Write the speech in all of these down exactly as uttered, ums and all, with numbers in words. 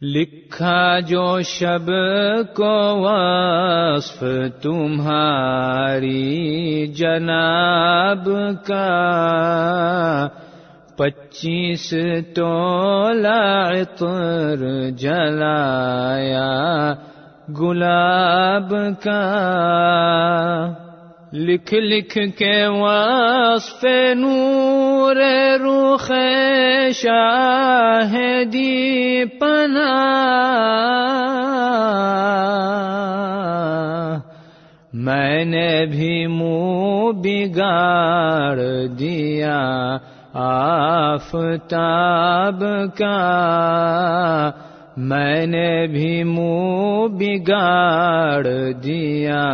لکھا جو شب کو وصف تمہاری جناب کا، پچیس تولہ عطر جلایا گلاب کا، لکھ لکھ کے وصف نور رخ شاہدی پناہ، میں نے بھی منہ بگاڑ دیا آفتاب کا، میں نے بھی منہ بگاڑ دیا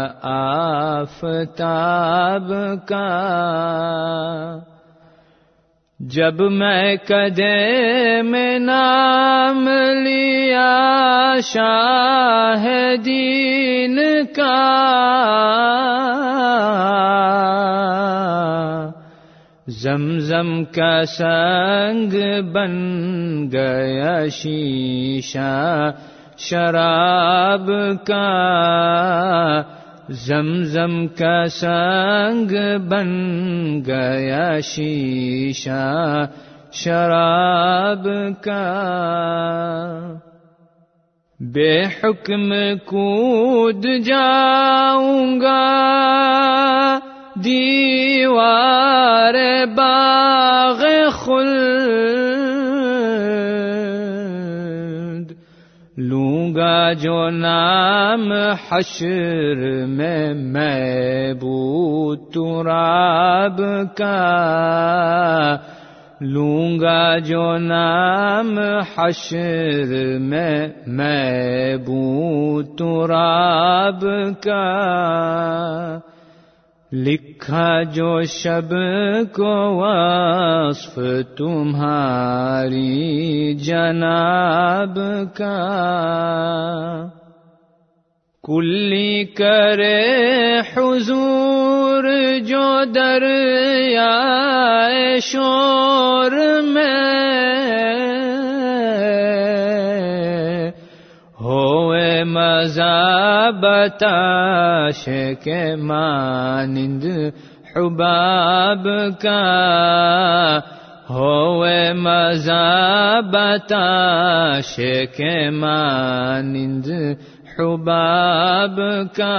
آفتاب کا، جب میں کدے میں نام لیا شاہ دین کا، زمزم کا سنگ بن گیا شیشہ شراب کا، زمزم کا سنگ بن گیا شیشہ شراب کا، بے حکم کود جاؤں گا دیوار باغ خلد، لوں گا جو نام حشر میں محبوب تراب کا، لوں گا جو نام حشر میں محبوب تراب کا، لکھا جو شب کو وصف تمہاری جناب کا، کلی کرے حضور جو دریائے شور میں، ہوئے مذابت عاشق مانند حباب کا، ہوئے مذابت عاشق مانند حباب کا،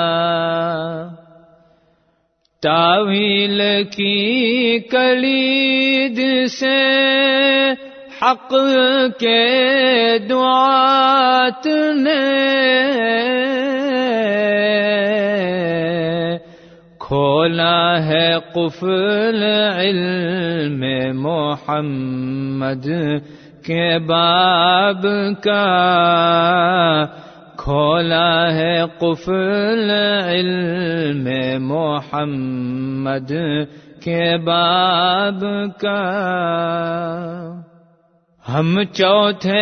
تاویل کی کلید سے حق کے دعات نے کھولا ہے قفل علم محمد کے باب کا، کھولا ہے قفل علم محمد کے باب کا، ہم چوتھے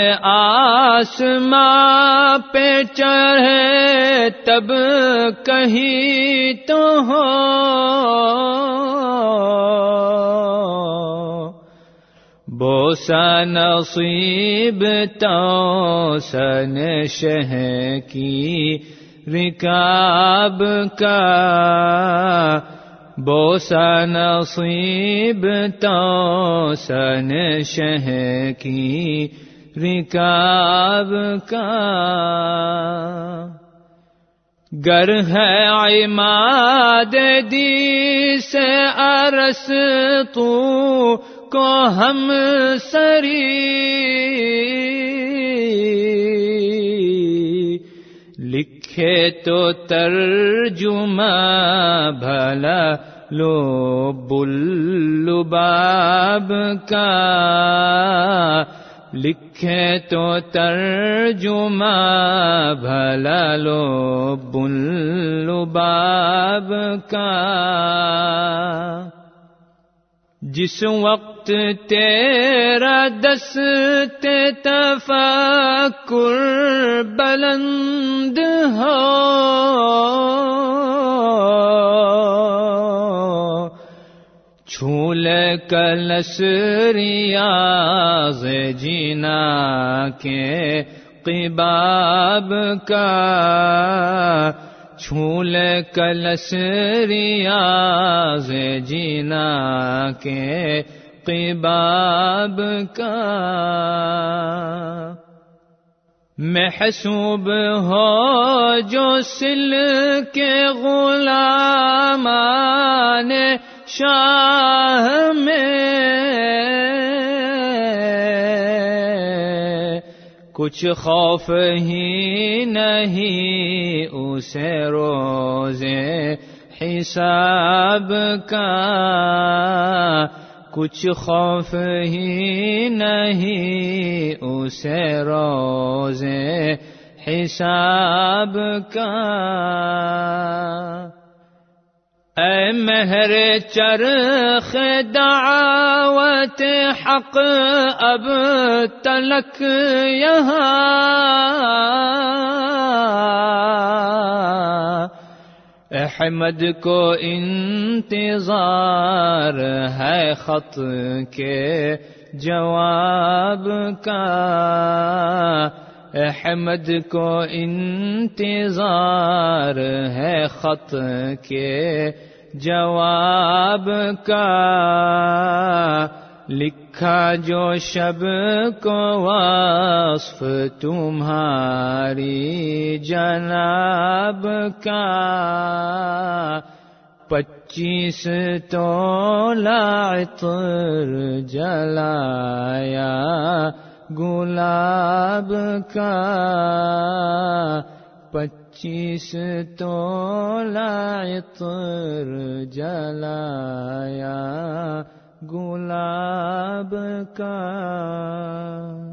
آسماں پہ چڑھے تب کہیں تو ہو، بوسہ نصیب توسن شہ کی رکاب کا، بوسہ نصیب توسن شہ کی رکاب کا، گر ہے عماد دی سے ارس تو کو ہم سری، لکھے تو ترجمہ بھلا لب اللباب کا، لکھے تو ترجمہ بھلا لب اللباب کا، جس وقت تیرا دست تفکر بلند ہو، چھول کلس ریاض جینا کے قباب کا، چھول کلس ریاض جینا کے قباب کا، محسوب ہو جو سل کے غلامان شاہ میں، کچھ خوف ہی نہیں اسے روزے حساب کا، کچھ خوف ہی نہیں اسے روزے حساب کا۔ اے مہر چرخ دعوت حق اب تلک یہاں، احمد کو انتظار ہے خط کے جواب کا، احمد کو انتظار ہے خط کے جواب کا، لکھا جو شب کو وصف تمہاری جناب کا، پچیس تولہ عطر جلایا گلاب کا، پچیس تولہ عطر جلایا گلاب کا۔